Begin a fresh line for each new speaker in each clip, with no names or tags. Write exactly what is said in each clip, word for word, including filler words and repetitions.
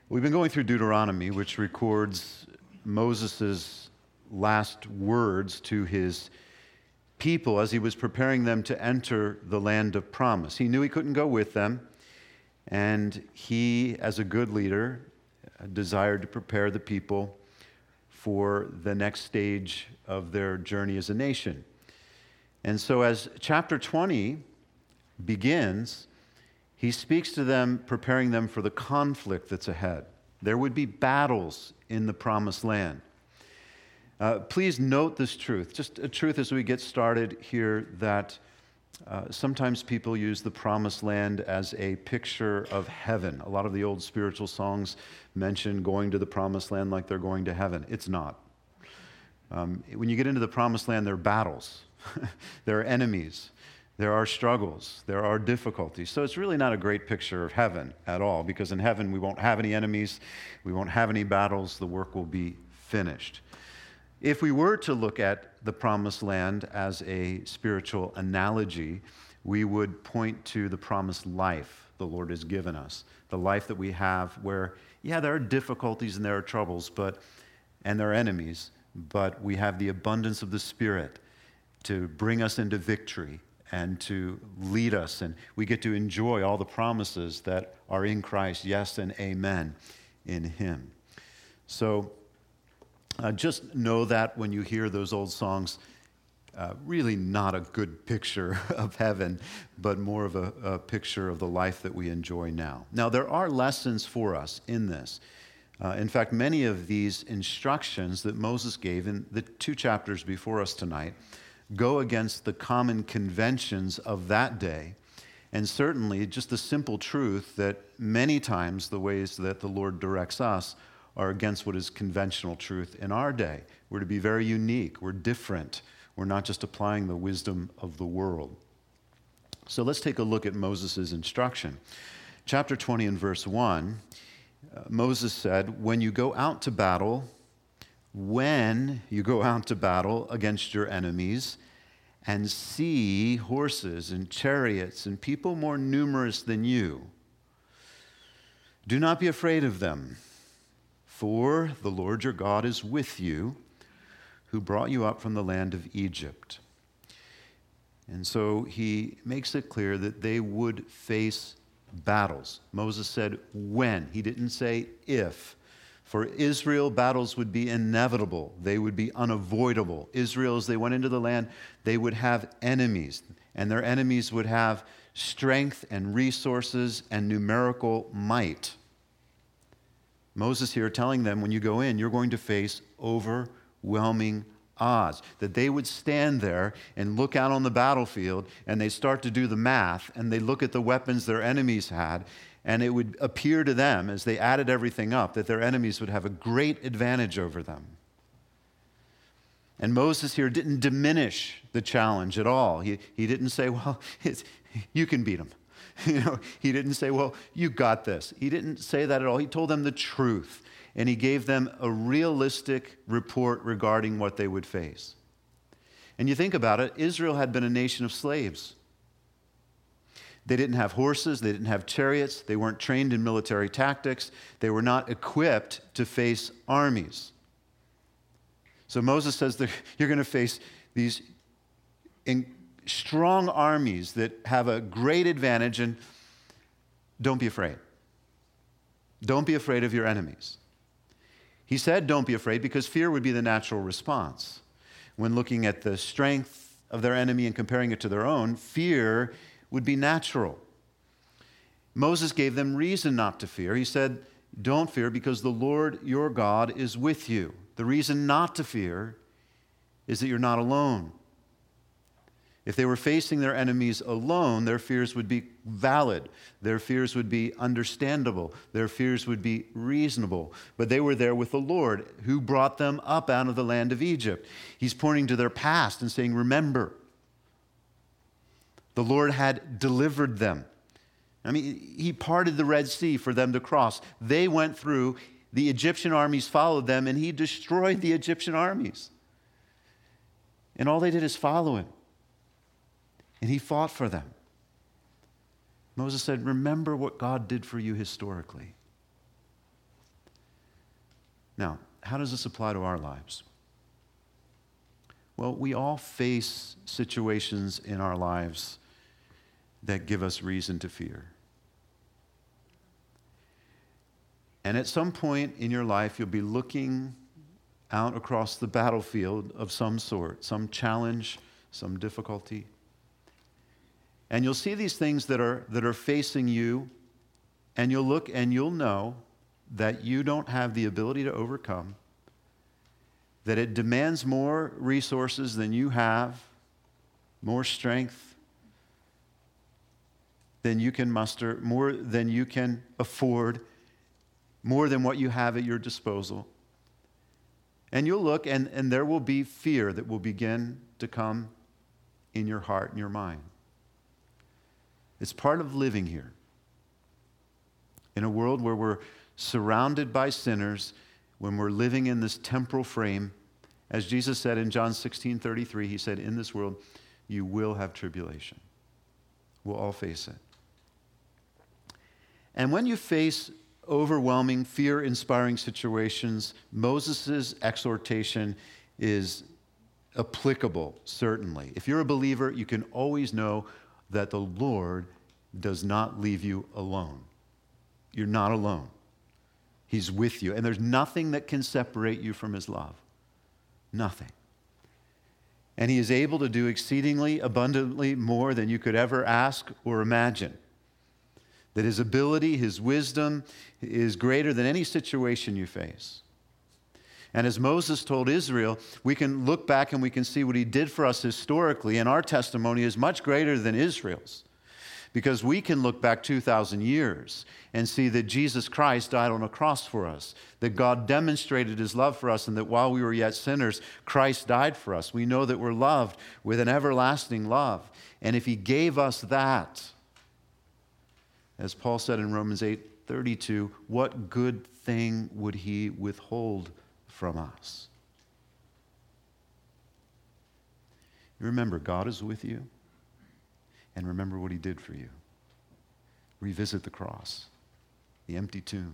We've been going through Deuteronomy, which records Moses' last words to his people as he was preparing them to enter the land of promise. He knew he couldn't go with them, and he, as a good leader, desired to prepare the people for the next stage of their journey as a nation. And so as chapter twenty begins, he speaks to them, preparing them for the conflict that's ahead. There would be battles in the promised land. Uh, please note this truth, just a truth as we get started here, that uh, sometimes people use the promised land as a picture of heaven. A lot of the old spiritual songs mention going to the promised land like they're going to heaven. It's not. Um, when you get into the promised land, there are battles. There are enemies. There are struggles. There are difficulties. So it's really not a great picture of heaven at all, because in heaven we won't have any enemies. We won't have any battles. The work will be finished. If we were to look at the promised land as a spiritual analogy, we would point to the promised life the Lord has given us, the life that we have where, yeah, there are difficulties and there are troubles, but and there are enemies, but we have the abundance of the Spirit to bring us into victory and to lead us, and we get to enjoy all the promises that are in Christ, yes and amen, in Him. So uh, just know that when you hear those old songs, uh, really not a good picture of heaven, but more of a, a picture of the life that we enjoy now. Now, there are lessons for us in this. Uh, in fact, many of these instructions that Moses gave in the two chapters before us tonight go against the common conventions of that day, and certainly just the simple truth that many times the ways that the Lord directs us are against what is conventional truth in our day. We're to be very unique. We're different. We're not just applying the wisdom of the world. So let's take a look at Moses' instruction. Chapter twenty and verse one, uh, Moses said, when you go out to battle, when you go out to battle against your enemies and see horses and chariots and people more numerous than you, do not be afraid of them, for the Lord your God is with you, who brought you up from the land of Egypt. And so he makes it clear that they would face battles. Moses said when. He didn't say if. For Israel, battles would be inevitable. They would be unavoidable. Israel, as they went into the land, they would have enemies, and their enemies would have strength and resources and numerical might. Moses here telling them, when you go in, you're going to face overwhelming odds. That they would stand there and look out on the battlefield, and they start to do the math, and they look at the weapons their enemies had, and it would appear to them, as they added everything up, that their enemies would have a great advantage over them. And Moses here didn't diminish the challenge at all. He, he didn't say, well, it's, you can beat them. You know, he didn't say, well, you got this. He didn't say that at all. He told them the truth, and he gave them a realistic report regarding what they would face. And you think about it, Israel had been a nation of slaves. They didn't have horses, they didn't have chariots, they weren't trained in military tactics, they were not equipped to face armies. So Moses says that you're going to face these in strong armies that have a great advantage, and don't be afraid. Don't be afraid of your enemies. He said don't be afraid because fear would be the natural response. When looking at the strength of their enemy and comparing it to their own, fear would be natural. Moses gave them reason not to fear. He said, don't fear because the Lord your God is with you. The reason not to fear is that you're not alone. If they were facing their enemies alone, their fears would be valid. Their fears would be understandable. Their fears would be reasonable. But they were there with the Lord who brought them up out of the land of Egypt. He's pointing to their past and saying, remember, the Lord had delivered them. I mean, he parted the Red Sea for them to cross. They went through, the Egyptian armies followed them, and he destroyed the Egyptian armies. And all they did is follow him. And he fought for them. Moses said, remember what God did for you historically. Now, how does this apply to our lives? Well, we all face situations in our lives that give us reason to fear. And at some point in your life, you'll be looking out across the battlefield of some sort, some challenge, some difficulty. And you'll see these things that are, that are facing you, and you'll look and you'll know that you don't have the ability to overcome, that it demands more resources than you have, more strength than you can muster, more than you can afford, more than what you have at your disposal. And you'll look, and, and there will be fear that will begin to come in your heart and your mind. It's part of living here. In a world where we're surrounded by sinners, when we're living in this temporal frame, as Jesus said in John sixteen thirty-three, he said, in this world, you will have tribulation. We'll all face it. And when you face overwhelming, fear-inspiring situations, Moses' exhortation is applicable, certainly. If you're a believer, you can always know that the Lord does not leave you alone. You're not alone. He's with you. And there's nothing that can separate you from his love. Nothing. And he is able to do exceedingly abundantly more than you could ever ask or imagine. That his ability, his wisdom is greater than any situation you face. And as Moses told Israel, we can look back and we can see what he did for us historically, and our testimony is much greater than Israel's. Because we can look back two thousand years and see that Jesus Christ died on a cross for us, that God demonstrated his love for us, and that while we were yet sinners, Christ died for us. We know that we're loved with an everlasting love. And if he gave us that, as Paul said in Romans eight thirty-two, what good thing would he withhold from us? You remember, God is with you. And remember what he did for you. Revisit the cross, the empty tomb.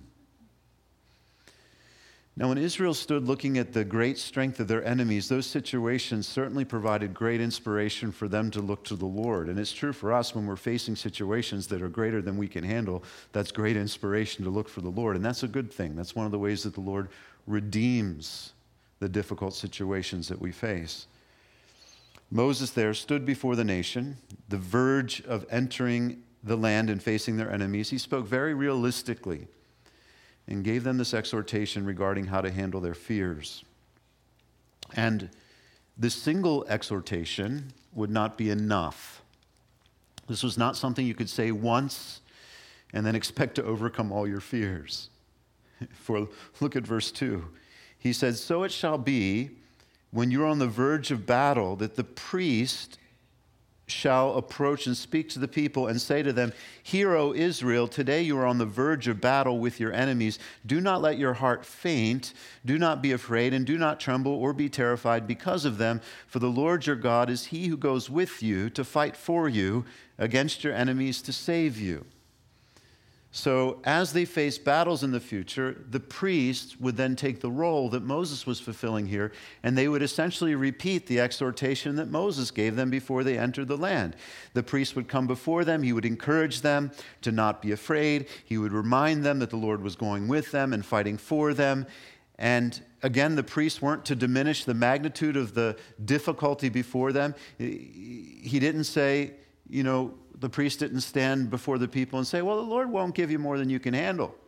Now, when Israel stood looking at the great strength of their enemies, those situations certainly provided great inspiration for them to look to the Lord. And it's true for us when we're facing situations that are greater than we can handle. That's great inspiration to look for the Lord. And that's a good thing. That's one of the ways that the Lord redeems the difficult situations that we face. Moses there stood before the nation, the verge of entering the land and facing their enemies. He spoke very realistically and gave them this exhortation regarding how to handle their fears. And this single exhortation would not be enough. This was not something you could say once and then expect to overcome all your fears. For look at verse two. He said, "So it shall be, when you're on the verge of battle, that the priest shall approach and speak to the people and say to them, 'Hear, O Israel, today you are on the verge of battle with your enemies. Do not let your heart faint. Do not be afraid, and do not tremble or be terrified because of them. For the Lord your God is he who goes with you to fight for you against your enemies to save you.'" So as they face battles in the future, the priests would then take the role that Moses was fulfilling here, and they would essentially repeat the exhortation that Moses gave them before they entered the land. The priest would come before them. He would encourage them to not be afraid. He would remind them that the Lord was going with them and fighting for them. And again, the priests weren't to diminish the magnitude of the difficulty before them. He didn't say, you know, the priest didn't stand before the people and say, "Well, the Lord won't give you more than you can handle."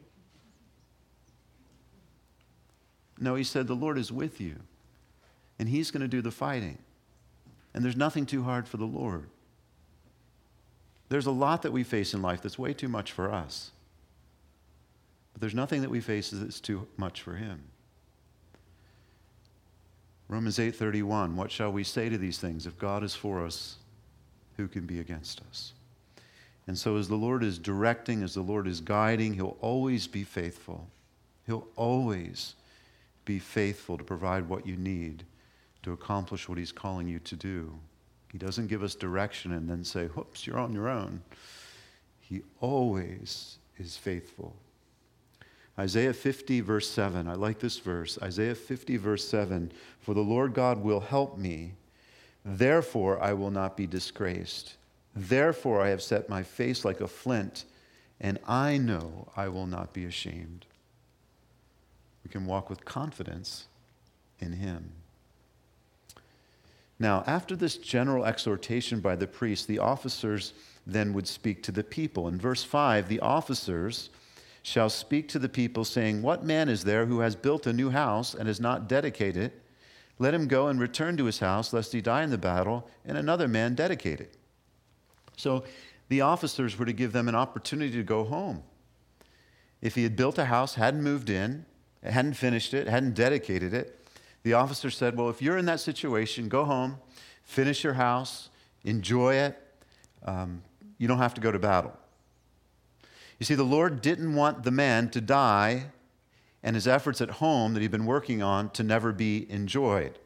No, he said, the Lord is with you, and he's going to do the fighting. And there's nothing too hard for the Lord. There's a lot that we face in life that's way too much for us. But there's nothing that we face that's too much for him. Romans eight thirty-one, what shall we say to these things? If God is for us, who can be against us? And so as the Lord is directing, as the Lord is guiding, he'll always be faithful. He'll always be faithful to provide what you need to accomplish what he's calling you to do. He doesn't give us direction and then say, whoops, you're on your own. He always is faithful. Isaiah fifty, verse seven. I like this verse. Isaiah fifty, verse seven. For the Lord God will help me. Therefore I will not be disgraced. Therefore I have set my face like a flint, and I know I will not be ashamed. We can walk with confidence in him. Now, after this general exhortation by the priest, the officers then would speak to the people. In verse five, the officers shall speak to the people, saying, What man is there who has built a new house and has not dedicated it? Let him go and return to his house, lest he die in the battle, and another man dedicate it. So the officers were to give them an opportunity to go home. If he had built a house, hadn't moved in, hadn't finished it, hadn't dedicated it, the officer said, well, if you're in that situation, go home, finish your house, enjoy it. Um, you don't have to go to battle. You see, the Lord didn't want the man to die and his efforts at home that he'd been working on to never be enjoyed.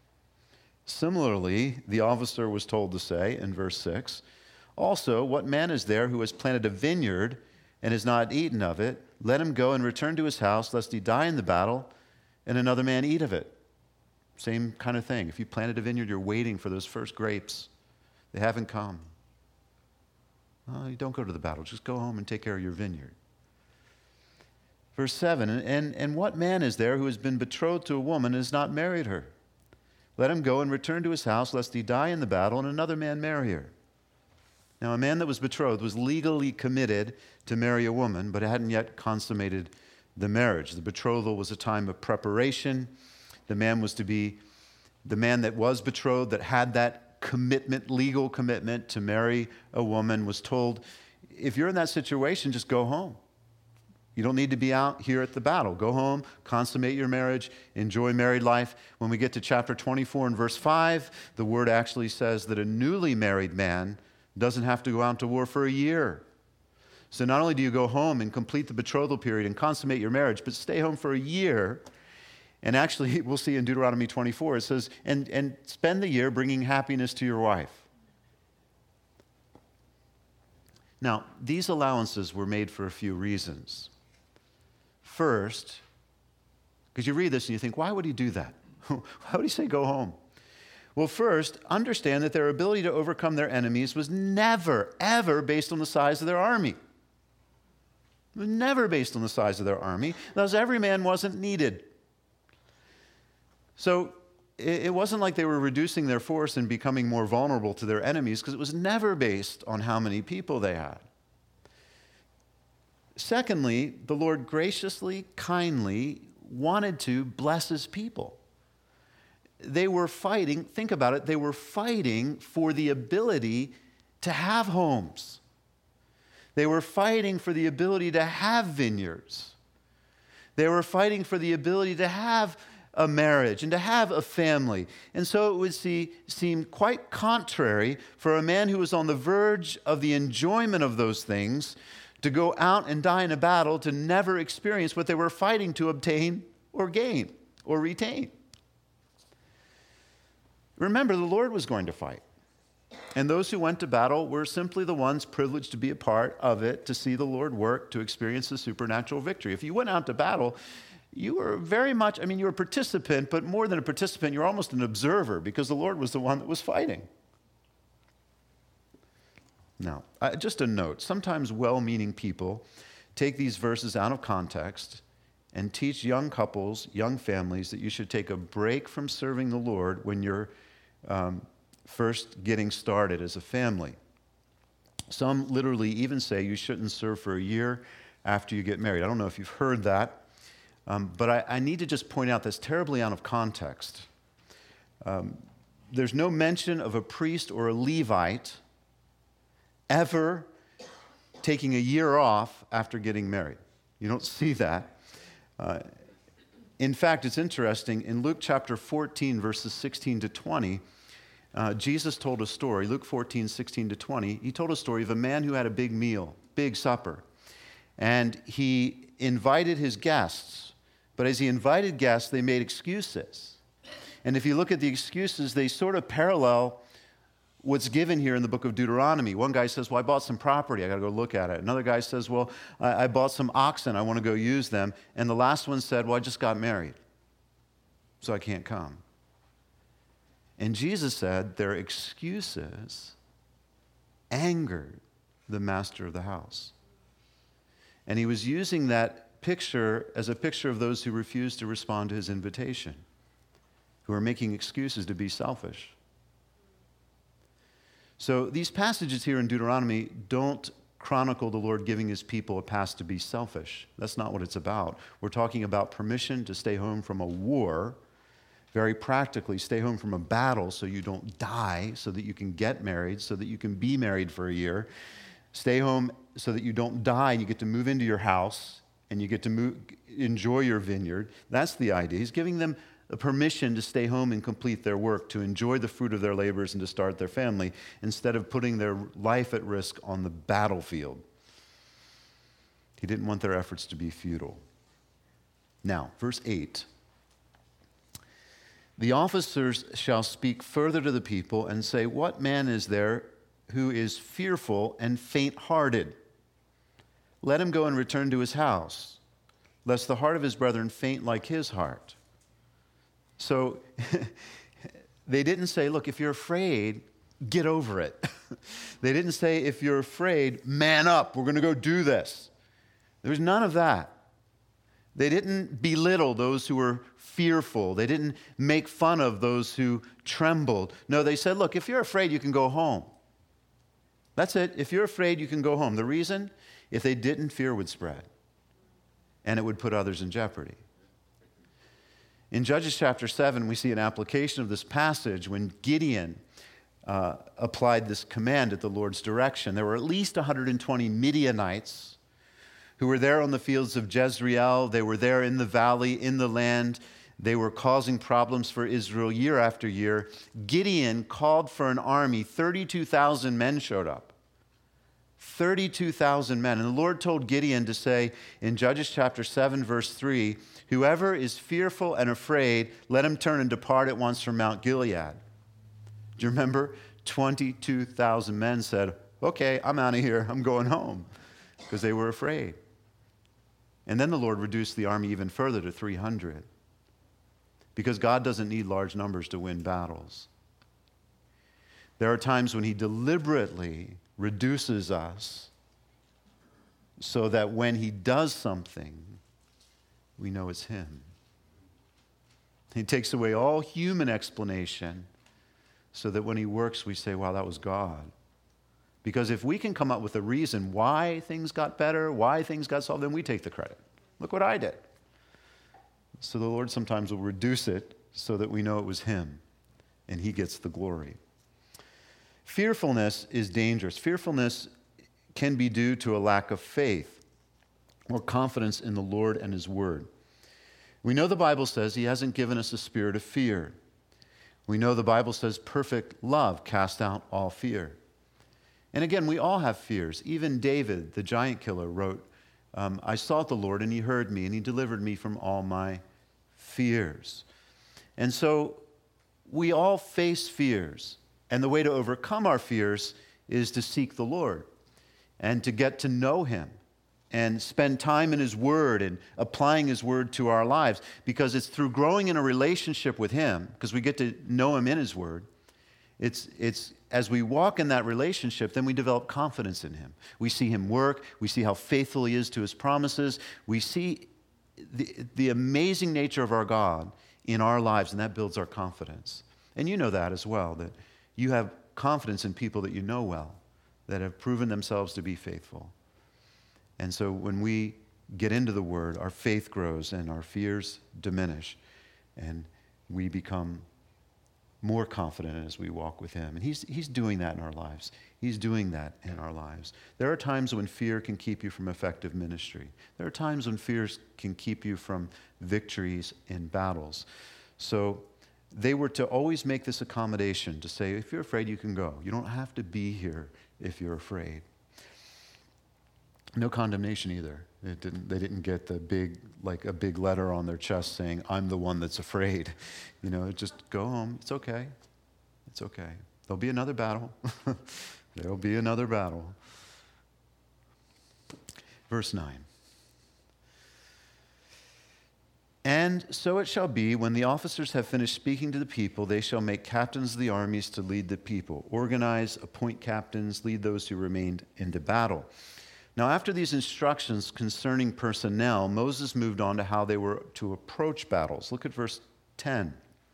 Similarly, the officer was told to say in verse six, also, what man is there who has planted a vineyard and has not eaten of it? Let him go and return to his house, lest he die in the battle and another man eat of it. Same kind of thing. If you planted a vineyard, you're waiting for those first grapes. They haven't come. Well, you don't go to the battle. Just go home and take care of your vineyard. Verse seven, and, and what man is there who has been betrothed to a woman and has not married her? Let him go and return to his house, lest he die in the battle and another man marry her. Now, a man that was betrothed was legally committed to marry a woman, but hadn't yet consummated the marriage. The betrothal was a time of preparation. The man was to be, the man that was betrothed, that had that commitment, legal commitment to marry a woman, was told, if you're in that situation, just go home. You don't need to be out here at the battle. Go home, consummate your marriage, enjoy married life. When we get to chapter twenty-four and verse five, the word actually says that a newly married man doesn't have to go out to war for a year. So not only do you go home and complete the betrothal period and consummate your marriage, but stay home for a year. And actually, we'll see in Deuteronomy twenty-four, it says, and, and spend the year bringing happiness to your wife. Now, these allowances were made for a few reasons. First, because you read this and you think, why would he do that? Why would he say go home? Well, first, understand that their ability to overcome their enemies was never, ever based on the size of their army. It was never based on the size of their army. Thus, every man wasn't needed. So it wasn't like they were reducing their force and becoming more vulnerable to their enemies, because it was never based on how many people they had. Secondly, the Lord graciously, kindly wanted to bless his people. They were fighting, think about it, they were fighting for the ability to have homes. They were fighting for the ability to have vineyards. They were fighting for the ability to have a marriage and to have a family. And so it would see, seem quite contrary for a man who was on the verge of the enjoyment of those things to go out and die in a battle to never experience what they were fighting to obtain or gain or retain. Remember, the Lord was going to fight. And those who went to battle were simply the ones privileged to be a part of it, to see the Lord work, to experience the supernatural victory. If you went out to battle, you were very much, I mean, you were a participant, but more than a participant, you're almost an observer, because the Lord was the one that was fighting. Now, uh, just a note, sometimes well-meaning people take these verses out of context and teach young couples, young families, that you should take a break from serving the Lord when you're um, first getting started as a family. Some literally even say you shouldn't serve for a year after you get married. I don't know if you've heard that, um, but I, I need to just point out that's terribly out of context. Um, there's no mention of a priest or a Levite ever taking a year off after getting married. You don't see that. Uh, in fact, it's interesting. In Luke chapter fourteen, verses sixteen to twenty, uh, Jesus told a story. Luke fourteen, sixteen to twenty, he told a story of a man who had a big meal, big supper. And he invited his guests. But as he invited guests, they made excuses. And if you look at the excuses, they sort of parallel what's given here in the book of Deuteronomy. One guy says, well, I bought some property. I got to go look at it. Another guy says, well, I, I bought some oxen. I want to go use them. And the last one said, well, I just got married, so I can't come. And Jesus said their excuses angered the master of the house. And he was using that picture as a picture of those who refused to respond to his invitation, who are making excuses to be selfish. So these passages here in Deuteronomy don't chronicle the Lord giving his people a pass to be selfish. That's not what it's about. We're talking about permission to stay home from a war, very practically, stay home from a battle so you don't die, so that you can get married, so that you can be married for a year. Stay home so that you don't die and you get to move into your house and you get to move, enjoy your vineyard. That's the idea. He's giving them the permission to stay home and complete their work, to enjoy the fruit of their labors and to start their family, instead of putting their life at risk on the battlefield. He didn't want their efforts to be futile. Now, verse eight. The officers shall speak further to the people and say, what man is there who is fearful and faint-hearted? Let him go and return to his house, lest the heart of his brethren faint like his heart. So they didn't say, look, if you're afraid, get over it. They didn't say, if you're afraid, man up, we're going to go do this. There was none of that. They didn't belittle those who were fearful. They didn't make fun of those who trembled. No, they said, look, if you're afraid, you can go home. That's it. If you're afraid, you can go home. The reason? If they didn't, fear would spread, and it would put others in jeopardy. In Judges chapter seven, we see an application of this passage when Gideon uh, applied this command at the Lord's direction. There were at least one hundred twenty Midianites who were there on the fields of Jezreel. They were there in the valley, in the land. They were causing problems for Israel year after year. Gideon called for an army. thirty-two thousand men showed up. thirty-two thousand men. And the Lord told Gideon to say in Judges chapter seven, verse three, whoever is fearful and afraid, let him turn and depart at once from Mount Gilead. Do you remember? twenty-two thousand men said, okay, I'm out of here. I'm going home, because they were afraid. And then the Lord reduced the army even further to three hundred, because God doesn't need large numbers to win battles. There are times when he deliberately reduces us so that when he does something, we know it's him. He takes away all human explanation so that when he works, we say, wow, that was God. Because if we can come up with a reason why things got better, why things got solved, then we take the credit. Look what I did. So the Lord sometimes will reduce it so that we know it was him and he gets the glory. Fearfulness is dangerous. Fearfulness can be due to a lack of faith or confidence in the Lord and his word. We know the Bible says he hasn't given us a spirit of fear. We know the Bible says perfect love casts out all fear. And again, we all have fears. Even David, the giant killer, wrote, um, I sought the Lord and he heard me and he delivered me from all my fears. And so we all face fears. And the way to overcome our fears is to seek the Lord and to get to know him and spend time in his word and applying his word to our lives, because it's through growing in a relationship with him, because we get to know him in his word. It's, it's as we walk in that relationship, then we develop confidence in him. We see him work. We see how faithful he is to his promises. We see the, the amazing nature of our God in our lives, and that builds our confidence. And you know that as well, that you have confidence in people that you know well, that have proven themselves to be faithful. And so when we get into the Word, our faith grows and our fears diminish, and we become more confident as we walk with him. And he's, he's doing that in our lives. He's doing that in our lives. There are times when fear can keep you from effective ministry. There are times when fears can keep you from victories in battles. So they were to always make this accommodation to say, if you're afraid, you can go. You don't have to be here if you're afraid. No condemnation either. It didn't, they didn't get the big, like a big letter on their chest saying, I'm the one that's afraid. You know, just go home. It's okay. It's okay. There'll be another battle. There'll be another battle. Verse nine. And so it shall be, when the officers have finished speaking to the people, they shall make captains of the armies to lead the people. Organize, appoint captains, lead those who remained into battle. Now, after these instructions concerning personnel, Moses moved on to how they were to approach battles. Look at verse ten.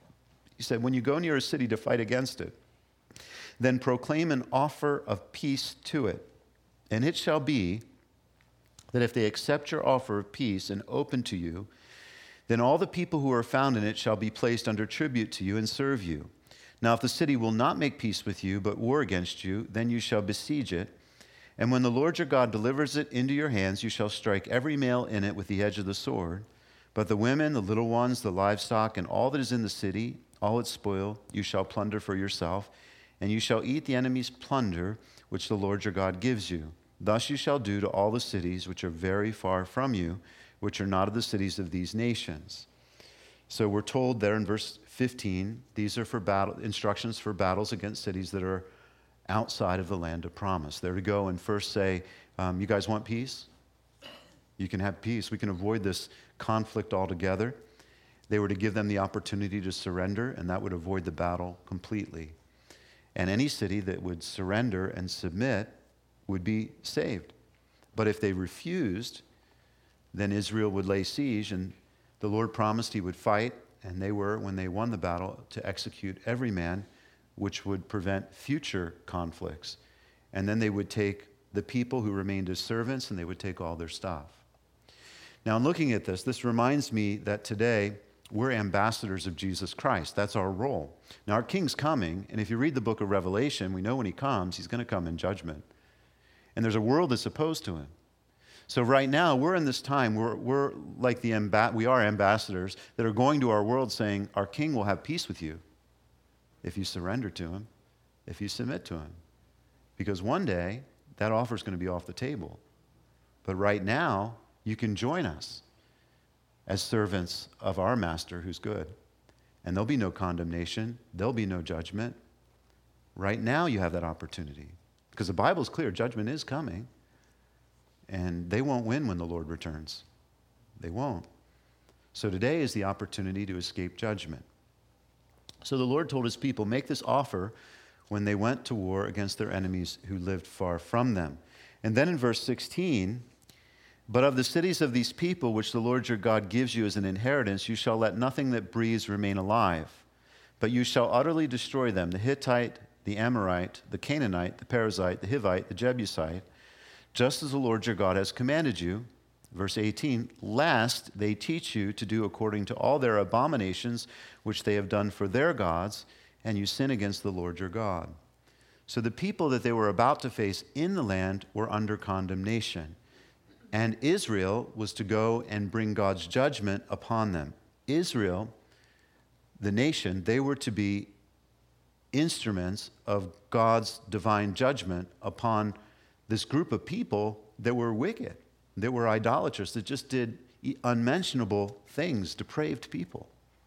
He said, when you go near a city to fight against it, then proclaim an offer of peace to it. And it shall be that if they accept your offer of peace and open to you, then all the people who are found in it shall be placed under tribute to you and serve you. Now, if the city will not make peace with you, but war against you, then you shall besiege it. And when the Lord your God delivers it into your hands, you shall strike every male in it with the edge of the sword. But the women, the little ones, the livestock, and all that is in the city, all its spoil, you shall plunder for yourself. And you shall eat the enemy's plunder, which the Lord your God gives you. Thus you shall do to all the cities which are very far from you, which are not of the cities of these nations. So we're told there in verse fifteen, these are for battle instructions for battles against cities that are outside of the land of promise. They're to go and first say, um, you guys want peace? You can have peace. We can avoid this conflict altogether. They were to give them the opportunity to surrender, and that would avoid the battle completely. And any city that would surrender and submit would be saved. But if they refused, then Israel would lay siege, and the Lord promised he would fight, and they were, when they won the battle, to execute every man, which would prevent future conflicts. And then they would take the people who remained as servants, and they would take all their stuff. Now, in looking at this, this reminds me that today we're ambassadors of Jesus Christ. That's our role. Now, our King's coming, and if you read the book of Revelation, we know when he comes, he's going to come in judgment. And there's a world that's opposed to him. So right now, we're in this time, we're, we're like the, amba- we are ambassadors that are going to our world saying, our King will have peace with you if you surrender to him, if you submit to him. Because one day, that offer is going to be off the table. But right now, you can join us as servants of our master who's good. And there'll be no condemnation. There'll be no judgment. Right now, you have that opportunity. Because the Bible's clear, judgment is coming. And they won't win when the Lord returns. They won't. So today is the opportunity to escape judgment. So the Lord told his people, make this offer when they went to war against their enemies who lived far from them. And then in verse sixteen, but of the cities of these people which the Lord your God gives you as an inheritance, you shall let nothing that breathes remain alive, but you shall utterly destroy them, the Hittite, the Amorite, the Canaanite, the Perizzite, the Hivite, the Jebusite, just as the Lord your God has commanded you. Verse eighteen, lest they teach you to do according to all their abominations which they have done for their gods, and you sin against the Lord your God. So the people that they were about to face in the land were under condemnation. And Israel was to go and bring God's judgment upon them. Israel, the nation, they were to be instruments of God's divine judgment upon this group of people that were wicked, that were idolaters, that just did unmentionable things, depraved people.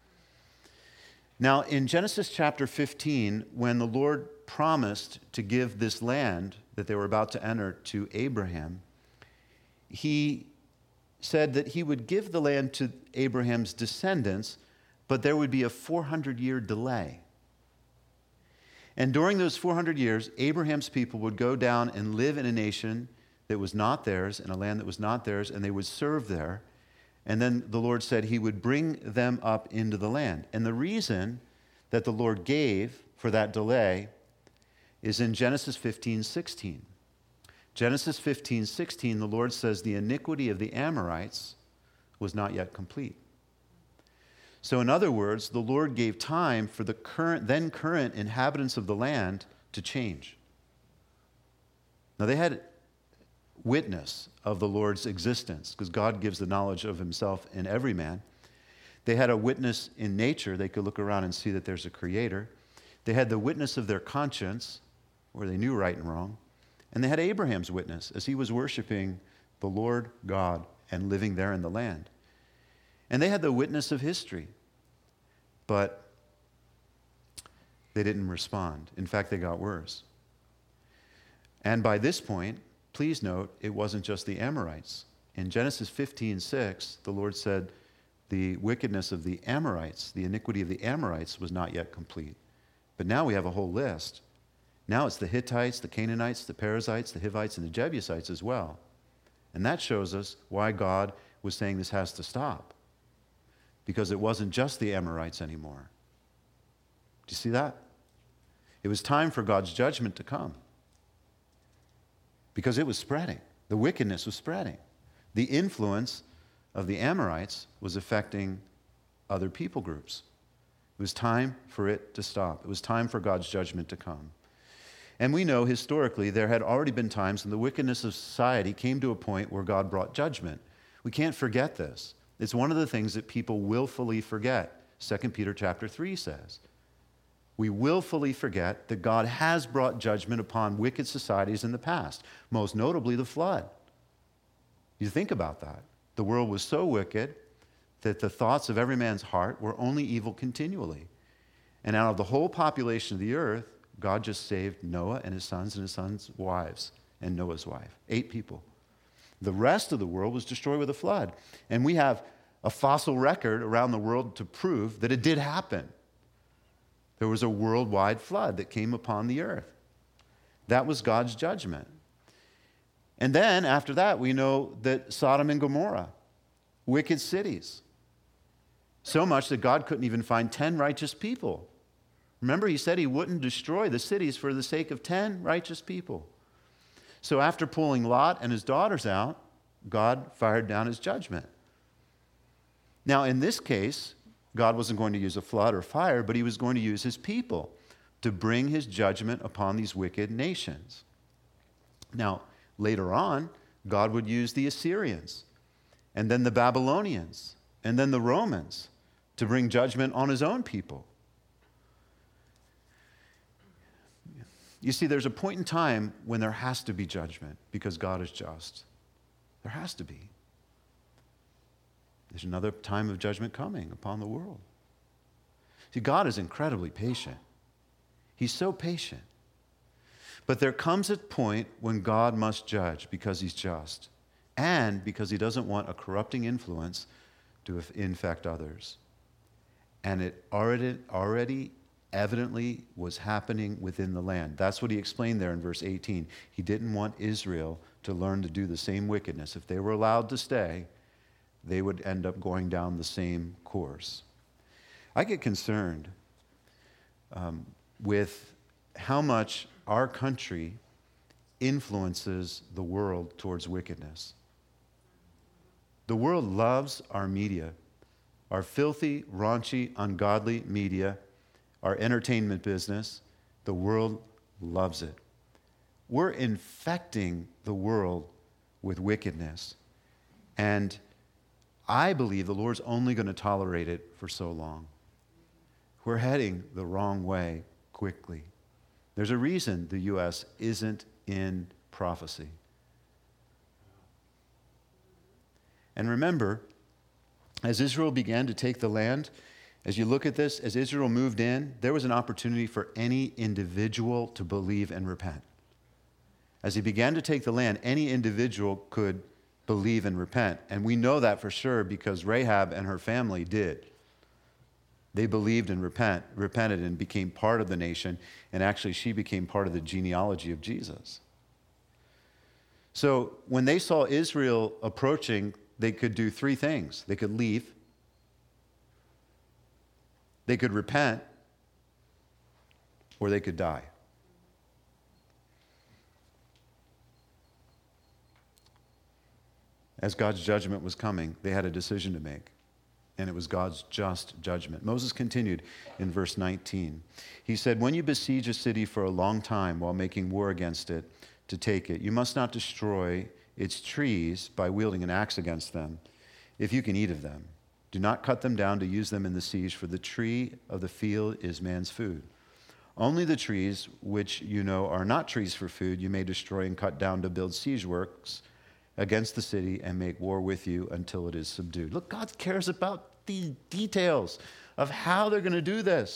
Now, in Genesis chapter fifteen, when the Lord promised to give this land that they were about to enter to Abraham, he said that he would give the land to Abraham's descendants, but there would be a four hundred year delay. And during those four hundred years, Abraham's people would go down and live in a nation that was not theirs, in a land that was not theirs, and they would serve there. And then the Lord said he would bring them up into the land. And the reason that the Lord gave for that delay is in Genesis fifteen sixteen. Genesis fifteen sixteen, the Lord says the iniquity of the Amorites was not yet complete. So in other words, the Lord gave time for the current, then current inhabitants of the land to change. Now they had witness of the Lord's existence because God gives the knowledge of himself in every man. They had a witness in nature. They could look around and see that there's a creator. They had the witness of their conscience where they knew right and wrong. And they had Abraham's witness as he was worshiping the Lord God and living there in the land. And they had the witness of history. But they didn't respond. In fact, they got worse. And by this point, please note, it wasn't just the Amorites. In Genesis fifteen six, the Lord said the wickedness of the Amorites, the iniquity of the Amorites was not yet complete. But now we have a whole list. Now it's the Hittites, the Canaanites, the Perizzites, the Hivites, and the Jebusites as well. And that shows us why God was saying this has to stop. Because it wasn't just the Amorites anymore. Do you see that? It was time for God's judgment to come. Because it was spreading. The wickedness was spreading. The influence of the Amorites was affecting other people groups. It was time for it to stop. It was time for God's judgment to come. And we know historically there had already been times when the wickedness of society came to a point where God brought judgment. We can't forget this. It's one of the things that people willfully forget. Second Peter chapter three says. We willfully forget that God has brought judgment upon wicked societies in the past, most notably the flood. You think about that. The world was so wicked that the thoughts of every man's heart were only evil continually. And out of the whole population of the earth, God just saved Noah and his sons and his sons' wives and Noah's wife. Eight people. The rest of the world was destroyed with a flood. And we have a fossil record around the world to prove that it did happen. There was a worldwide flood that came upon the earth. That was God's judgment. And then, after that, we know that Sodom and Gomorrah, wicked cities. So much that God couldn't even find ten righteous people. Remember, he said he wouldn't destroy the cities for the sake of ten righteous people. So after pulling Lot and his daughters out, God fired down his judgment. Now, in this case, God wasn't going to use a flood or fire, but he was going to use his people to bring his judgment upon these wicked nations. Now, later on, God would use the Assyrians, and then the Babylonians, and then the Romans to bring judgment on his own people. You see, there's a point in time when there has to be judgment because God is just. There has to be. There's another time of judgment coming upon the world. See, God is incredibly patient. He's so patient. But there comes a point when God must judge because he's just and because he doesn't want a corrupting influence to infect others. And it already, already evidently was happening within the land. That's what he explained there in verse eighteen. He didn't want Israel to learn to do the same wickedness. If they were allowed to stay, they would end up going down the same course. I get concerned um, with how much our country influences the world towards wickedness. The world loves our media, our filthy, raunchy, ungodly media, our entertainment business. The world loves it. We're infecting the world with wickedness. And I believe the Lord's only going to tolerate it for so long. We're heading the wrong way quickly. There's a reason the U S isn't in prophecy. And remember, as Israel began to take the land, as you look at this, as Israel moved in, there was an opportunity for any individual to believe and repent. As he began to take the land, any individual could believe and repent. And we know that for sure because Rahab and her family did. They believed and repent, repented and became part of the nation. And actually, she became part of the genealogy of Jesus. So when they saw Israel approaching, they could do three things. They could leave. They could repent. Or they could die. As God's judgment was coming, they had a decision to make. And it was God's just judgment. Moses continued in verse nineteen. He said, "When you besiege a city for a long time while making war against it to take it, you must not destroy its trees by wielding an axe against them, if you can eat of them. Do not cut them down to use them in the siege, for the tree of the field is man's food. Only the trees which you know are not trees for food you may destroy and cut down to build siege works against the city and make war with you until it is subdued." Look, God cares about the details of how they're going to do this.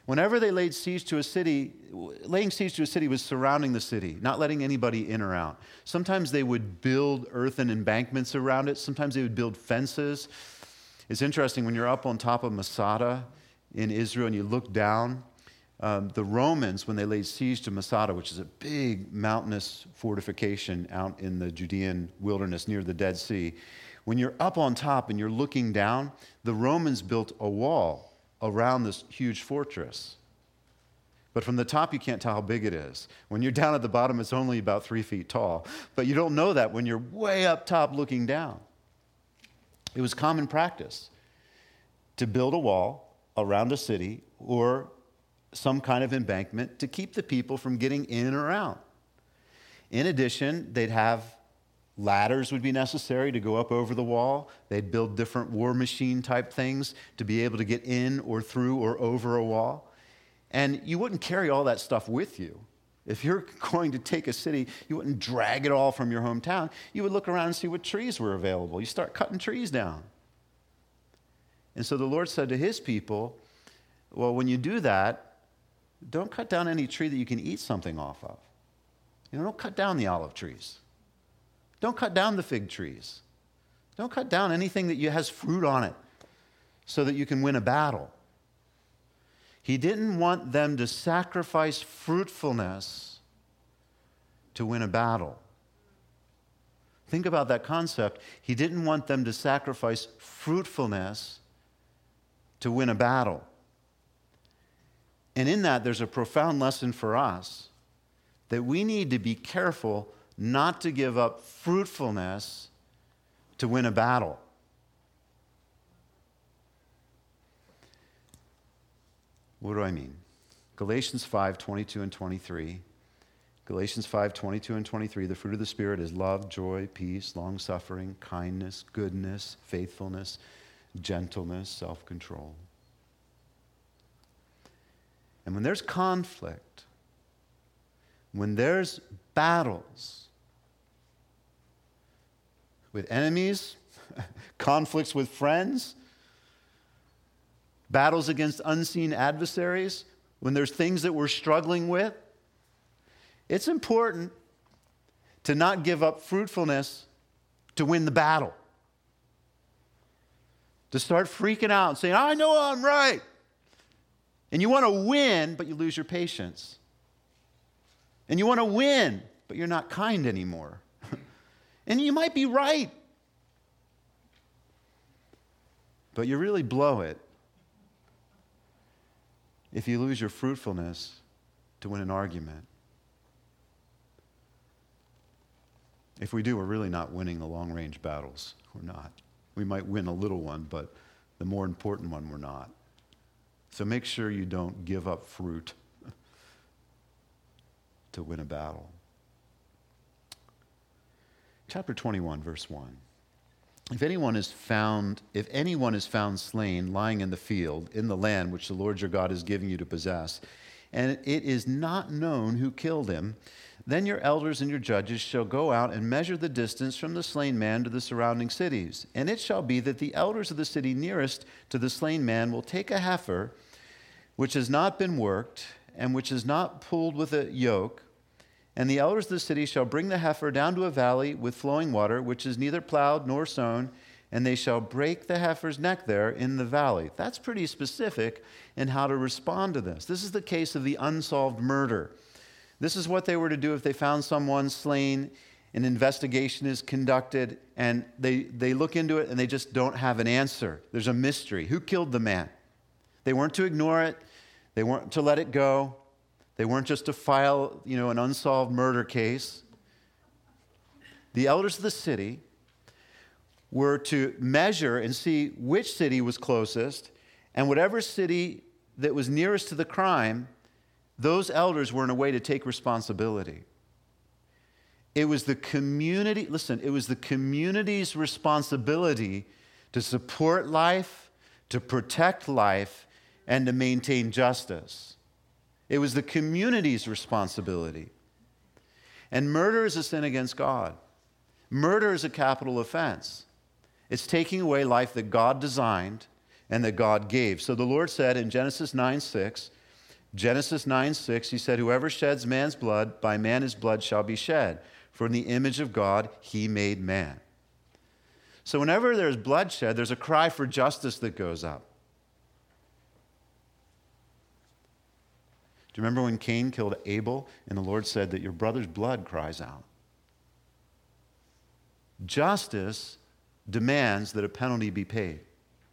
Whenever they laid siege to a city, laying siege to a city was surrounding the city, not letting anybody in or out. Sometimes they would build earthen embankments around it. Sometimes they would build fences. It's interesting, when you're up on top of Masada in Israel and you look down, um, the Romans, when they laid siege to Masada, which is a big mountainous fortification out in the Judean wilderness near the Dead Sea, when you're up on top and you're looking down, the Romans built a wall around this huge fortress. But from the top, you can't tell how big it is. When you're down at the bottom, it's only about three feet tall. But you don't know that when you're way up top looking down. It was common practice to build a wall around a city or some kind of embankment to keep the people from getting in or out. In addition, they'd have ladders would be necessary to go up over the wall. They'd build different war machine type things to be able to get in or through or over a wall. And you wouldn't carry all that stuff with you. If you're going to take a city, you wouldn't drag it all from your hometown. You would look around and see what trees were available. You start cutting trees down. And so the Lord said to his people, well, when you do that, don't cut down any tree that you can eat something off of. You know, don't cut down the olive trees. Don't cut down the fig trees. Don't cut down anything that has fruit on it so that you can win a battle. He didn't want them to sacrifice fruitfulness to win a battle. Think about that concept. He didn't want them to sacrifice fruitfulness to win a battle. And in that, there's a profound lesson for us that we need to be careful not to give up fruitfulness to win a battle. What do I mean? Galatians five, twenty-two and twenty-three. Galatians five, twenty-two and twenty-three, the fruit of the Spirit is love, joy, peace, long-suffering, kindness, goodness, faithfulness, gentleness, self-control. And when there's conflict, when there's battles with enemies, conflicts with friends, battles against unseen adversaries, when there's things that we're struggling with, it's important to not give up fruitfulness to win the battle. To start freaking out and saying, I know I'm right. And you want to win, but you lose your patience. And you want to win, but you're not kind anymore. And you might be right, but you really blow it if you lose your fruitfulness to win an argument. If we do, we're really not winning the long-range battles. We're not. We might win a little one, but the more important one, we're not. So make sure you don't give up fruit to win a battle. Chapter twenty-one, verse one. If anyone is found, if anyone is found slain, lying in the field, in the land which the Lord your God is giving you to possess, and it is not known who killed him, then your elders and your judges shall go out and measure the distance from the slain man to the surrounding cities. And it shall be that the elders of the city nearest to the slain man will take a heifer which has not been worked and which is not pulled with a yoke, and the elders of the city shall bring the heifer down to a valley with flowing water, which is neither plowed nor sown, and they shall break the heifer's neck there in the valley. That's pretty specific in how to respond to this. This is the case of the unsolved murder. This is what they were to do if they found someone slain, an investigation is conducted, and they, they look into it and they just don't have an answer. There's a mystery. Who killed the man? They weren't to ignore it. They weren't to let it go. They weren't just to file, you know, an unsolved murder case. The elders of the city were to measure and see which city was closest, and whatever city that was nearest to the crime, those elders were in a way to take responsibility. It was the community, listen, it was the community's responsibility to support life, to protect life, and to maintain justice. It was the community's responsibility. And murder is a sin against God. Murder is a capital offense. It's taking away life that God designed and that God gave. So the Lord said in Genesis nine six, Genesis nine six, he said, whoever sheds man's blood, by man his blood shall be shed. For in the image of God he made man. So whenever there's bloodshed, there's a cry for justice that goes up. Do you remember when Cain killed Abel and the Lord said that your brother's blood cries out? Justice demands that a penalty be paid.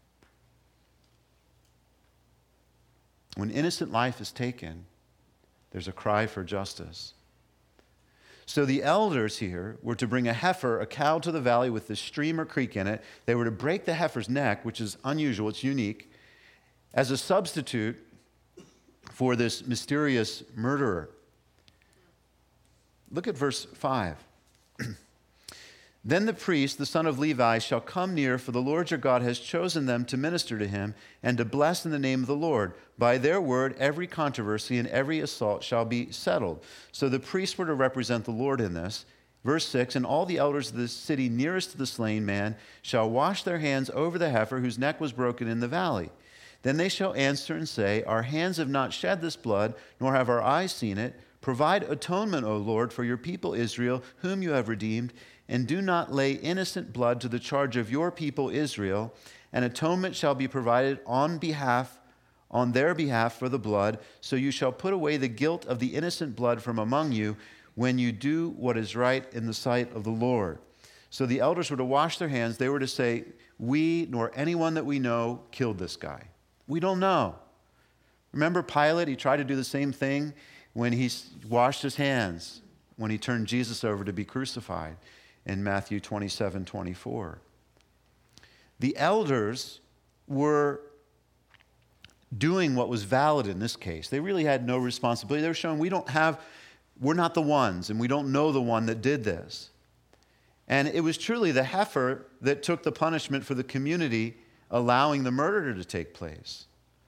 When innocent life is taken, there's a cry for justice. So the elders here were to bring a heifer, a cow, to the valley with this stream or creek in it. They were to break the heifer's neck, which is unusual, it's unique, as a substitute for this mysterious murderer. Look at verse five. Then the priest, the son of Levi, shall come near, for the Lord your God has chosen them to minister to him and to bless in the name of the Lord. By their word, every controversy and every assault shall be settled. So the priests were to represent the Lord in this. Verse six, and all the elders of the city nearest to the slain man shall wash their hands over the heifer whose neck was broken in the valley. Then they shall answer and say, our hands have not shed this blood, nor have our eyes seen it. Provide atonement, O Lord, for your people Israel, whom you have redeemed, and do not lay innocent blood to the charge of your people Israel. An atonement shall be provided on behalf, on their behalf for the blood, so you shall put away the guilt of the innocent blood from among you when you do what is right in the sight of the Lord. So the elders were to wash their hands. They were to say, we nor anyone that we know killed this guy. We don't know. Remember Pilate? He tried to do the same thing when he washed his hands, when he turned Jesus over to be crucified in Matthew twenty-seven twenty-four. The elders were doing what was valid in this case. They really had no responsibility. They were showing we don't have, we're not the ones, and we don't know the one that did this. And it was truly the heifer that took the punishment for the community, allowing the murder to take place.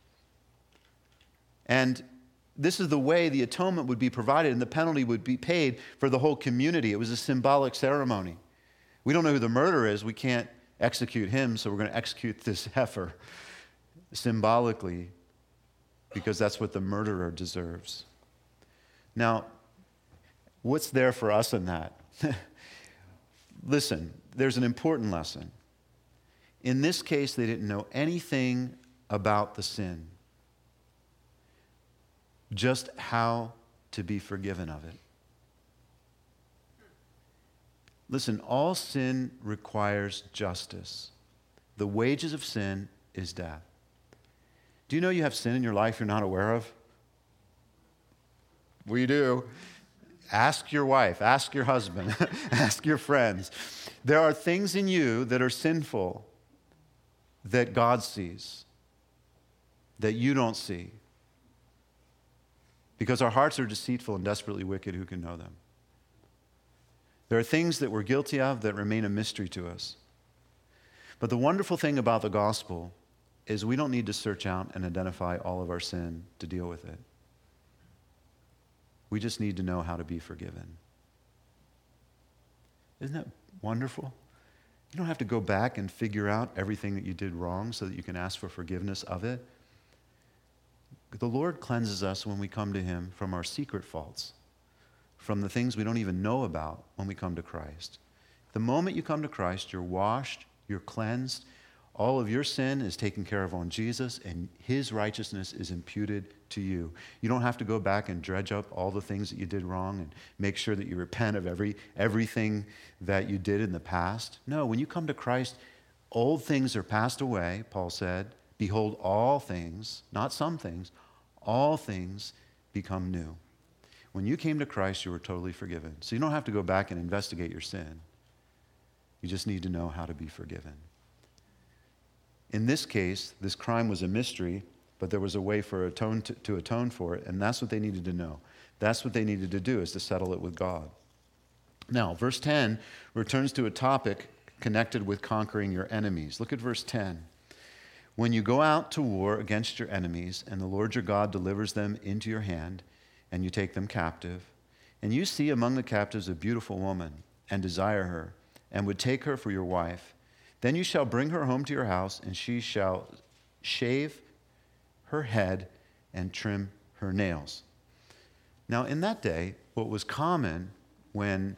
And this is the way the atonement would be provided and the penalty would be paid for the whole community. It was a symbolic ceremony. We don't know who the murderer is. We can't execute him, so we're going to execute this heifer symbolically because that's what the murderer deserves. Now, what's there for us in that? Listen, there's an important lesson. In this case, they didn't know anything about the sin, just how to be forgiven of it. Listen, all sin requires justice. The wages of sin is death. Do you know you have sin in your life you're not aware of? We do. Ask your wife, ask your husband, ask your friends. There are things in you that are sinful that God sees, that you don't see. Because our hearts are deceitful and desperately wicked, who can know them? There are things that we're guilty of that remain a mystery to us. But the wonderful thing about the gospel is we don't need to search out and identify all of our sin to deal with it. We just need to know how to be forgiven. Isn't that wonderful? You don't have to go back and figure out everything that you did wrong so that you can ask for forgiveness of it. The Lord cleanses us when we come to him from our secret faults, from the things we don't even know about when we come to Christ. The moment you come to Christ, you're washed, you're cleansed. All of your sin is taken care of on Jesus, and his righteousness is imputed to you. You don't have to go back and dredge up all the things that you did wrong and make sure that you repent of every everything that you did in the past. No, when you come to Christ, old things are passed away, Paul said. Behold, all things, not some things, all things become new. When you came to Christ, you were totally forgiven. So you don't have to go back and investigate your sin. You just need to know how to be forgiven. In this case, this crime was a mystery, but there was a way for atone to, to atone for it, and that's what they needed to know. That's what they needed to do, is to settle it with God. Now, verse ten returns to a topic connected with conquering your enemies. Look at verse ten. When you go out to war against your enemies, and the Lord your God delivers them into your hand, and you take them captive, and you see among the captives a beautiful woman, and desire her, and would take her for your wife, then you shall bring her home to your house, and she shall shave her head and trim her nails. Now, in that day, what was common when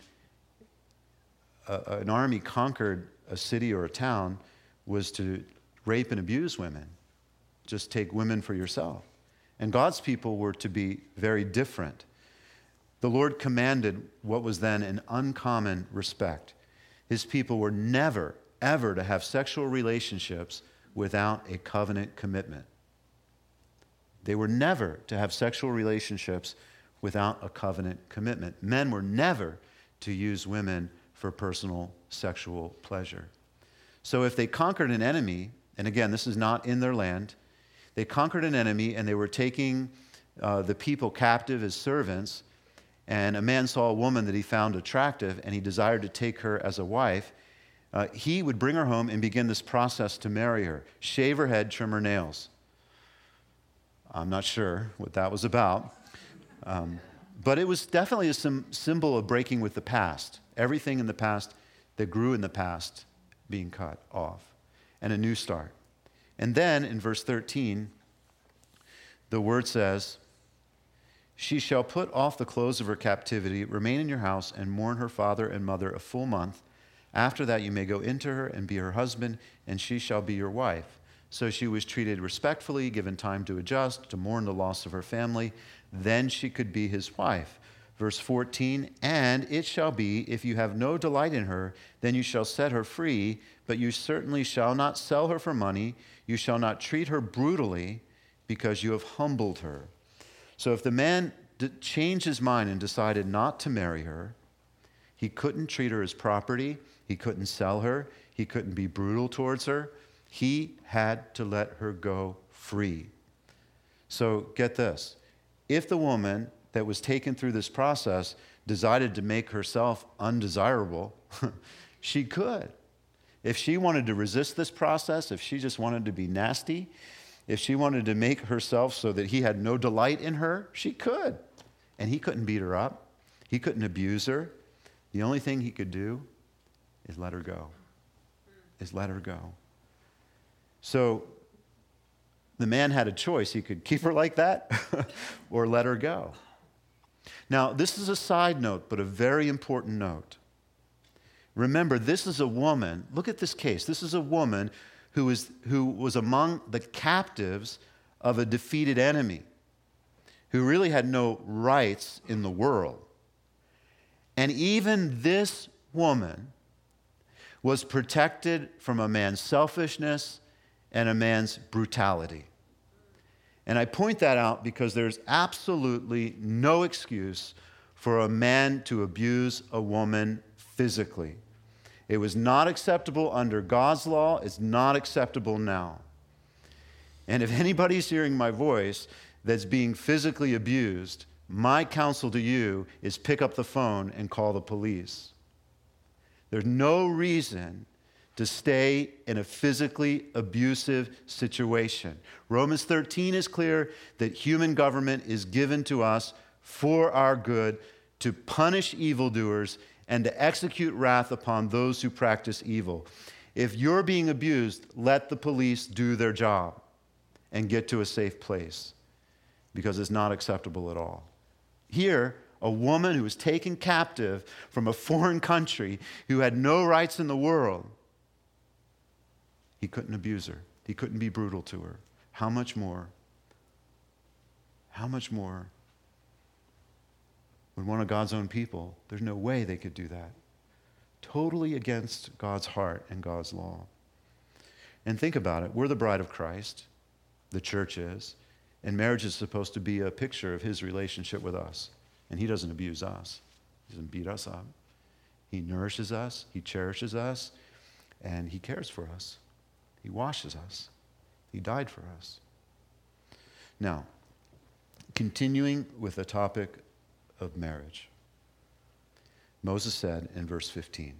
a, an army conquered a city or a town was to rape and abuse women. Just take women for yourself. And God's people were to be very different. The Lord commanded what was then an uncommon respect. His people were never, ever to have sexual relationships without a covenant commitment. They were never to have sexual relationships without a covenant commitment. Men were never to use women for personal sexual pleasure. So if they conquered an enemy, and again, this is not in their land, they conquered an enemy and they were taking uh, the people captive as servants, and a man saw a woman that he found attractive and he desired to take her as a wife, uh, he would bring her home and begin this process to marry her. Shave her head, trim her nails. I'm not sure what that was about. Um, but it was definitely a sim- symbol of breaking with the past. Everything in the past that grew in the past being cut off. And a new start. And then in verse thirteen, the word says, "She shall put off the clothes of her captivity, remain in your house, and mourn her father and mother a full month. After that you may go into her and be her husband, and she shall be your wife." So she was treated respectfully, given time to adjust, to mourn the loss of her family. Then she could be his wife. Verse fourteen, "And it shall be, if you have no delight in her, then you shall set her free, but you certainly shall not sell her for money. You shall not treat her brutally, because you have humbled her." So if the man d- changed his mind and decided not to marry her, he couldn't treat her as property, he couldn't sell her, he couldn't be brutal towards her. He had to let her go free. So get this. If the woman that was taken through this process decided to make herself undesirable, she could. If she wanted to resist this process, if she just wanted to be nasty, if she wanted to make herself so that he had no delight in her, she could. And he couldn't beat her up. He couldn't abuse her. The only thing he could do is let her go. Is let her go. So the man had a choice. He could keep her like that or let her go. Now, this is a side note, but a very important note. Remember, this is a woman. Look at this case. This is a woman who is who was among the captives of a defeated enemy, who really had no rights in the world. And even this woman was protected from a man's selfishness and a man's brutality. And I point that out because there's absolutely no excuse for a man to abuse a woman physically. It was not acceptable under God's law. It's not acceptable now. And if anybody's hearing my voice that's being physically abused, my counsel to you is pick up the phone and call the police. There's no reason to stay in a physically abusive situation. Romans thirteen is clear that human government is given to us for our good, to punish evildoers and to execute wrath upon those who practice evil. If you're being abused, let the police do their job and get to a safe place, because it's not acceptable at all. Here, a woman who was taken captive from a foreign country, who had no rights in the world, he couldn't abuse her. He couldn't be brutal to her. How much more? How much more when one of God's own people, there's no way they could do that. Totally against God's heart and God's law. And think about it. We're the bride of Christ. The church is. And marriage is supposed to be a picture of his relationship with us. And he doesn't abuse us. He doesn't beat us up. He nourishes us. He cherishes us. And he cares for us. He washes us. He died for us. Now, continuing with the topic of marriage. Moses said in verse fifteen,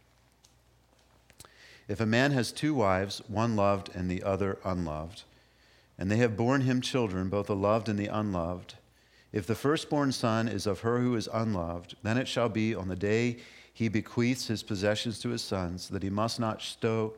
"If a man has two wives, one loved and the other unloved, and they have borne him children, both the loved and the unloved, if the firstborn son is of her who is unloved, then it shall be on the day he bequeaths his possessions to his sons that he must not stow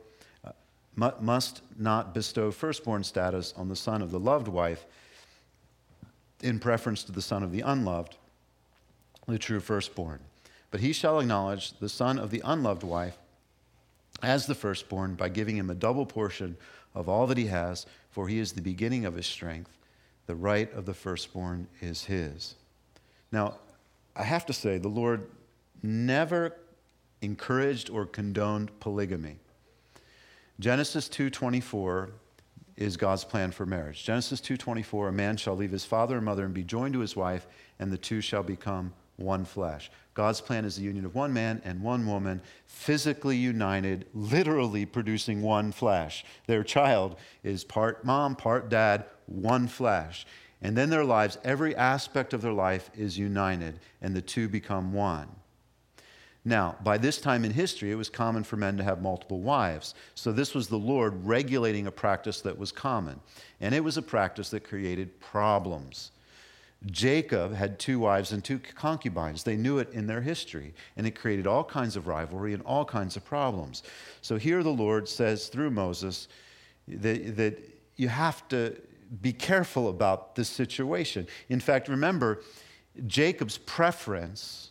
must not bestow firstborn status on the son of the loved wife, in preference to the son of the unloved, the true firstborn. But he shall acknowledge the son of the unloved wife as the firstborn by giving him a double portion of all that he has, for he is the beginning of his strength. The right of the firstborn is his. Now, I have to say, the Lord never encouraged or condoned polygamy. Genesis two twenty-four is God's plan for marriage. Genesis two twenty-four, a man shall leave his father and mother and be joined to his wife, and the two shall become one flesh. God's plan is the union of one man and one woman, physically united, literally producing one flesh. Their child is part mom, part dad, one flesh. And then their lives, every aspect of their life is united, and the two become one. Now, by this time in history, it was common for men to have multiple wives. So this was the Lord regulating a practice that was common. And it was a practice that created problems. Jacob had two wives and two concubines. They knew it in their history, and it created all kinds of rivalry and all kinds of problems. So here the Lord says through Moses that, that you have to be careful about this situation. In fact, remember, Jacob's preference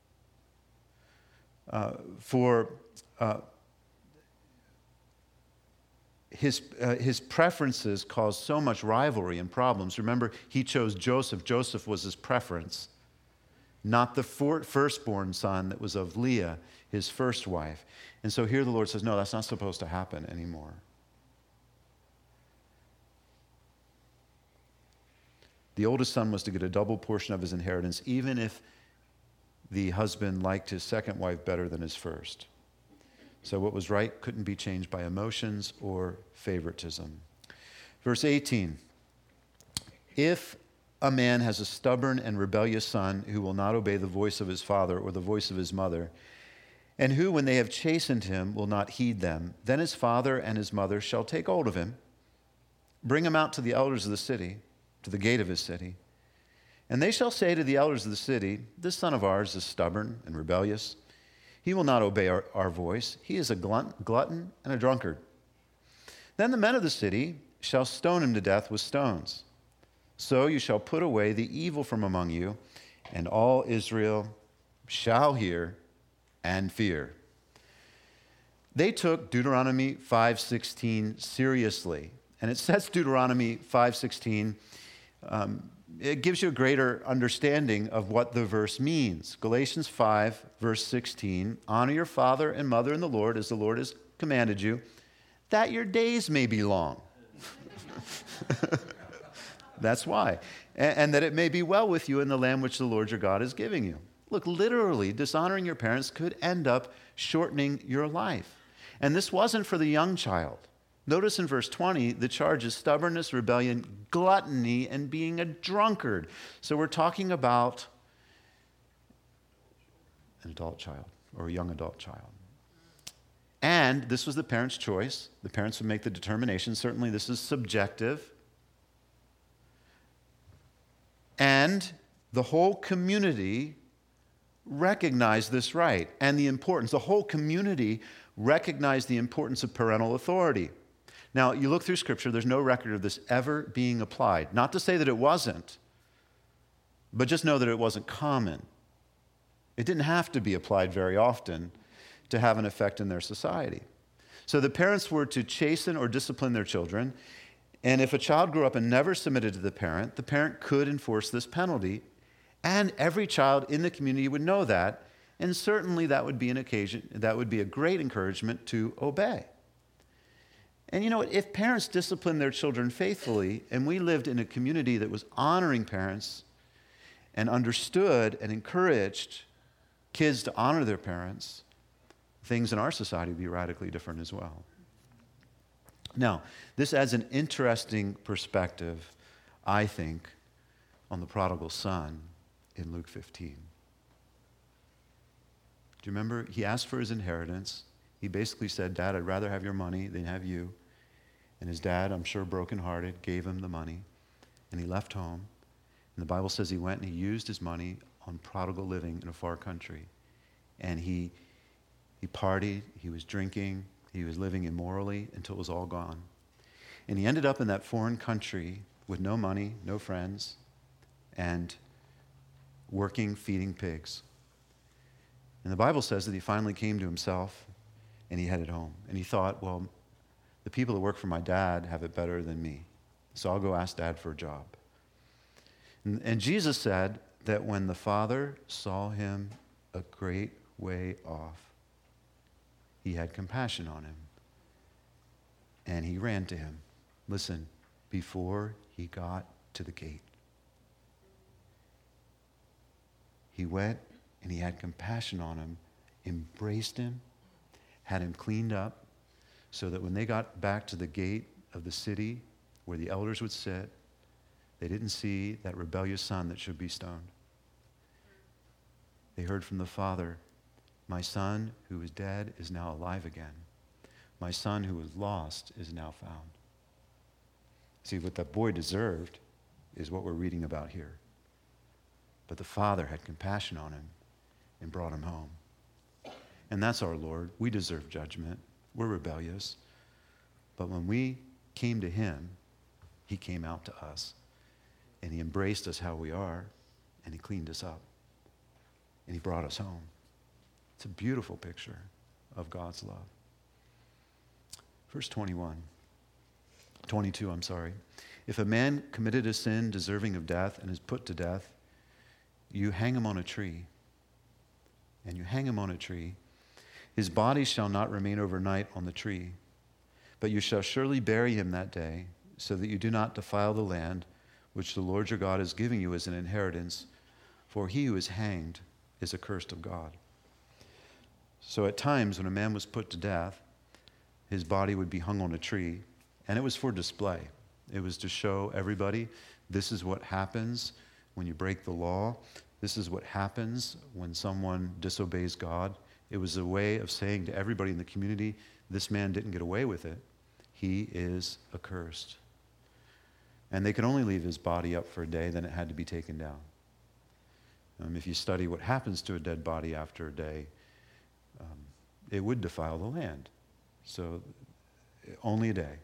uh, for uh, His, uh, his preferences caused so much rivalry and problems. Remember, he chose Joseph. Joseph was his preference, not the for- firstborn son that was of Leah, his first wife. And so here the Lord says, no, that's not supposed to happen anymore. The oldest son was to get a double portion of his inheritance, even if the husband liked his second wife better than his first. So what was right couldn't be changed by emotions or favoritism. Verse eighteen, if a man has a stubborn and rebellious son who will not obey the voice of his father or the voice of his mother, and who, when they have chastened him, will not heed them, then his father and his mother shall take hold of him, bring him out to the elders of the city, to the gate of his city, and they shall say to the elders of the city, this son of ours is stubborn and rebellious. He will not obey our, our voice. He is a glutton and a drunkard. Then the men of the city shall stone him to death with stones. So you shall put away the evil from among you, and all Israel shall hear and fear. They took Deuteronomy five sixteen seriously. And it says Deuteronomy five sixteen, um, it gives you a greater understanding of what the verse means. Galatians five, verse sixteen, honor your father and mother in the Lord as the Lord has commanded you, that your days may be long. That's why. And, and that it may be well with you in the land which the Lord your God is giving you. Look, literally, dishonoring your parents could end up shortening your life. And this wasn't for the young child. Notice in verse twenty, the charge is stubbornness, rebellion, gluttony, and being a drunkard. So we're talking about an adult child or a young adult child. And this was the parents' choice. The parents would make the determination. Certainly this is subjective. And the whole community recognized this right and the importance. The whole community recognized the importance of parental authority. Now, you look through Scripture, there's no record of this ever being applied. Not to say that it wasn't, but just know that it wasn't common. It didn't have to be applied very often to have an effect in their society. So the parents were to chasten or discipline their children, and if a child grew up and never submitted to the parent, the parent could enforce this penalty, and every child in the community would know that, and certainly that would be an occasion, that would be a great encouragement to obey. And you know what? If parents disciplined their children faithfully, and we lived in a community that was honoring parents and understood and encouraged kids to honor their parents, things in our society would be radically different as well. Now, this adds an interesting perspective, I think, on the prodigal son in Luke fifteen. Do you remember? He asked for his inheritance. He basically said, Dad, I'd rather have your money than have you. And his dad, I'm sure brokenhearted, gave him the money. And he left home. And the Bible says he went and he used his money on prodigal living in a far country. And he, he partied, he was drinking, he was living immorally until it was all gone. And he ended up in that foreign country with no money, no friends, and working, feeding pigs. And the Bible says that he finally came to himself and he headed home. And he thought, well, the people that work for my dad have it better than me. So I'll go ask Dad for a job. And, and Jesus said that when the Father saw him a great way off, he had compassion on him. And he ran to him. Listen, before he got to the gate. He went and he had compassion on him, embraced him, had him cleaned up, so that when they got back to the gate of the city where the elders would sit, they didn't see that rebellious son that should be stoned. They heard from the Father, my son who was dead is now alive again. My son who was lost is now found. See, what that boy deserved is what we're reading about here. But the Father had compassion on him and brought him home. And that's our Lord. We deserve judgment. We're rebellious. But when we came to him, he came out to us. And he embraced us how we are, and he cleaned us up. And he brought us home. It's a beautiful picture of God's love. Verse twenty-one. twenty-two, I'm sorry. If a man committed a sin deserving of death and is put to death, you hang him on a tree. And you hang him on a tree. His body shall not remain overnight on the tree, but you shall surely bury him that day, so that you do not defile the land which the Lord your God is giving you as an inheritance, for he who is hanged is accursed of God. So at times when a man was put to death, his body would be hung on a tree, and it was for display. It was to show everybody, this is what happens when you break the law. This is what happens when someone disobeys God. It was a way of saying to everybody in the community, this man didn't get away with it. He is accursed. And they could only leave his body up for a day, then it had to be taken down. Um, if you study what happens to a dead body after a day, um, it would defile the land. So only a day.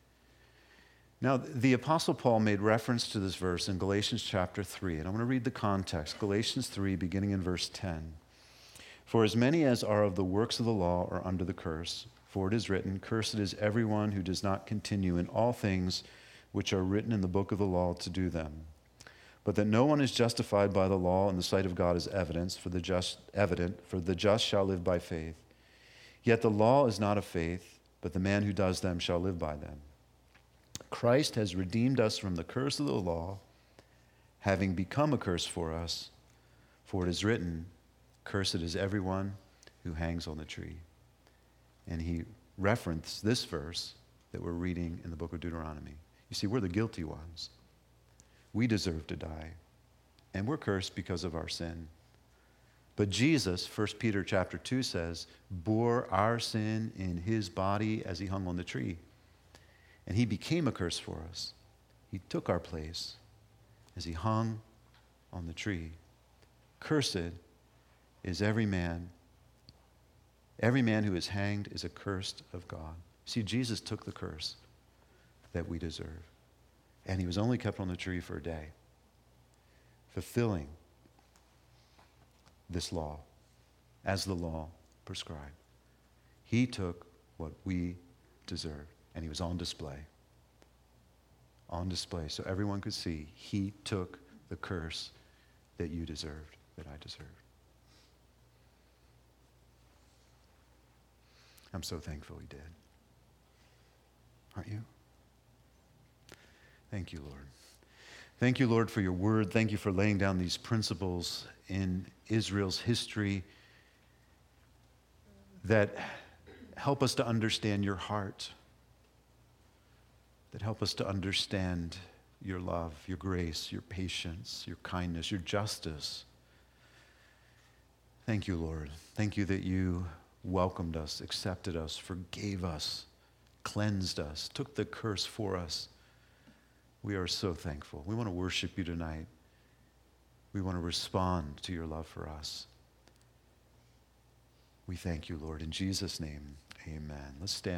Now, the Apostle Paul made reference to this verse in Galatians chapter three, and I'm going to read the context. Galatians three, beginning in verse ten. For as many as are of the works of the law are under the curse, for it is written, cursed is everyone who does not continue in all things which are written in the book of the law to do them. But that no one is justified by the law in the sight of God is evidence for the just evident, for the just shall live by faith. Yet the law is not of faith, but the man who does them shall live by them. Christ has redeemed us from the curse of the law, having become a curse for us, for it is written, cursed is everyone who hangs on the tree. And he referenced this verse that we're reading in the book of Deuteronomy. You see, we're the guilty ones. We deserve to die, and we're cursed because of our sin. But Jesus, First Peter chapter two says, bore our sin in his body as he hung on the tree. And he became a curse for us. He took our place as he hung on the tree. Cursed is every man. Every man who is hanged is accursed of God. See, Jesus took the curse that we deserve. And he was only kept on the tree for a day, fulfilling this law as the law prescribed. He took what we deserved, and he was on display. On display, so everyone could see he took the curse that you deserved, that I deserved. I'm so thankful he did. Aren't you? Thank you, Lord. Thank you, Lord, for your word. Thank you for laying down these principles in Israel's history that help us to understand your heart, that help us to understand your love, your grace, your patience, your kindness, your justice. Thank you, Lord. Thank you that you welcomed us, accepted us, forgave us, cleansed us, took the curse for us. We are so thankful. We want to worship you tonight. We want to respond to your love for us. We thank you, Lord. In Jesus' name, amen. Let's stand.